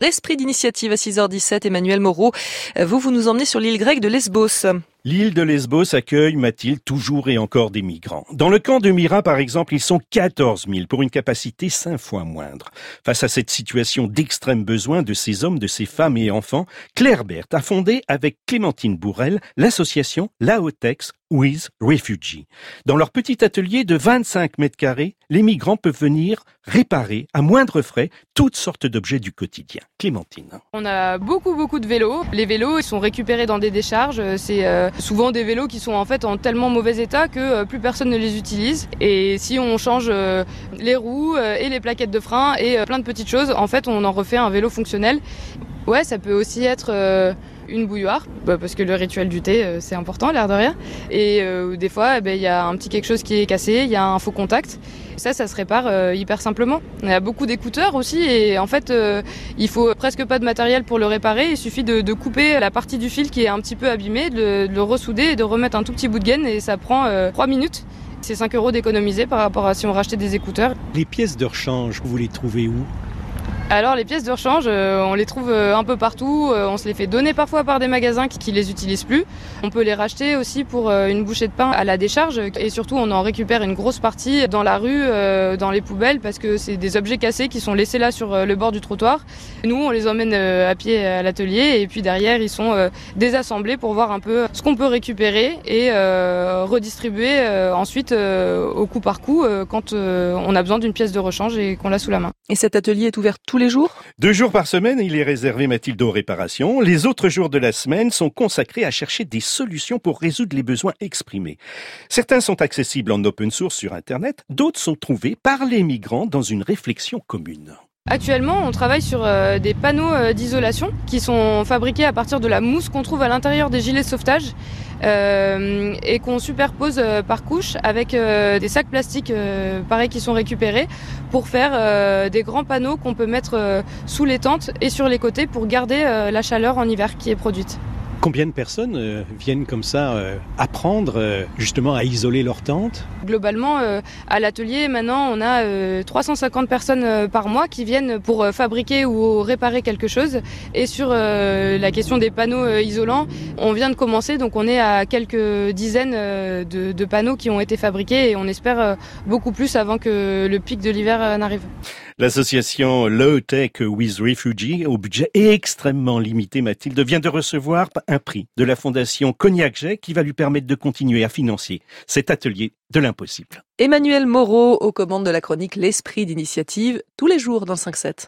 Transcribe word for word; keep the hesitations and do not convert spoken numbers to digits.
Esprit d'initiative à six heures dix-sept, Emmanuel Moreau. Vous, vous nous emmenez sur l'île grecque de Lesbos. L'île de Lesbos accueille, Mathilde, toujours et encore des migrants. Dans le camp de Myra, par exemple, ils sont quatorze mille pour une capacité cinq fois moindre. Face à cette situation d'extrême besoin de ces hommes, de ces femmes et enfants, Claire Berthe a fondé avec Clémentine Bourrel l'association Laotex with Refugee. Dans leur petit atelier de vingt-cinq mètres carrés, les migrants peuvent venir réparer à moindre frais toutes sortes d'objets du quotidien. Clémentine. On a beaucoup beaucoup de vélos. Les vélos ils sont récupérés dans des décharges. C'est euh, souvent des vélos qui sont en fait en tellement mauvais état que euh, plus personne ne les utilise. Et si on change euh, les roues euh, et les plaquettes de frein et euh, plein de petites choses, en fait on en refait un vélo fonctionnel. Ouais, ça peut aussi être euh, une bouilloire, bah parce que le rituel du thé, euh, c'est important, l'air de rien. Et euh, des fois, il eh ben, y a un petit quelque chose qui est cassé, il y a un faux contact. Ça, ça se répare euh, hyper simplement. Il y a beaucoup d'écouteurs aussi et en fait, euh, il faut presque pas de matériel pour le réparer. Il suffit de, de couper la partie du fil qui est un petit peu abîmée, de, de le ressouder et de remettre un tout petit bout de gaine et ça prend euh, trois minutes. C'est cinq euros d'économiser par rapport à si on rachetait des écouteurs. Les pièces de rechange, vous les trouvez où ? Alors les pièces de rechange, euh, on les trouve euh, un peu partout, euh, on se les fait donner parfois par des magasins qui, qui les utilisent plus. On peut les racheter aussi pour euh, une bouchée de pain à la décharge et surtout on en récupère une grosse partie dans la rue, euh, dans les poubelles parce que c'est des objets cassés qui sont laissés là sur euh, le bord du trottoir. Nous on les emmène euh, à pied à l'atelier et puis derrière ils sont euh, désassemblés pour voir un peu ce qu'on peut récupérer et euh, redistribuer euh, ensuite euh, au coup par coup euh, quand euh, on a besoin d'une pièce de rechange et qu'on l'a sous la main. Et cet atelier est ouvert tous les jours ? Deux jours par semaine, il est réservé, Mathilde, aux réparations. Les autres jours de la semaine sont consacrés à chercher des solutions pour résoudre les besoins exprimés. Certains sont accessibles en open source sur Internet, d'autres sont trouvés par les migrants dans une réflexion commune. Actuellement, on travaille sur euh, des panneaux euh, d'isolation qui sont fabriqués à partir de la mousse qu'on trouve à l'intérieur des gilets de sauvetage euh, et qu'on superpose euh, par couche avec euh, des sacs plastiques euh, pareils qui sont récupérés pour faire euh, des grands panneaux qu'on peut mettre euh, sous les tentes et sur les côtés pour garder euh, la chaleur en hiver qui est produite. Combien de personnes euh, viennent comme ça euh, apprendre euh, justement à isoler leur tente ? Globalement, euh, à l'atelier, maintenant, on a euh, trois cent cinquante personnes euh, par mois qui viennent pour euh, fabriquer ou réparer quelque chose. Et sur euh, la question des panneaux euh, isolants, on vient de commencer, donc on est à quelques dizaines euh, de, de panneaux qui ont été fabriqués et on espère euh, beaucoup plus avant que le pic de l'hiver euh, n'arrive. L'association Laotex with Refugee, au budget extrêmement limité, Mathilde, vient de recevoir un prix de la fondation Cognac-Jay qui va lui permettre de continuer à financer cet atelier de l'impossible. Emmanuel Moreau aux commandes de la chronique L'Esprit d'initiative, tous les jours dans le cinq sept.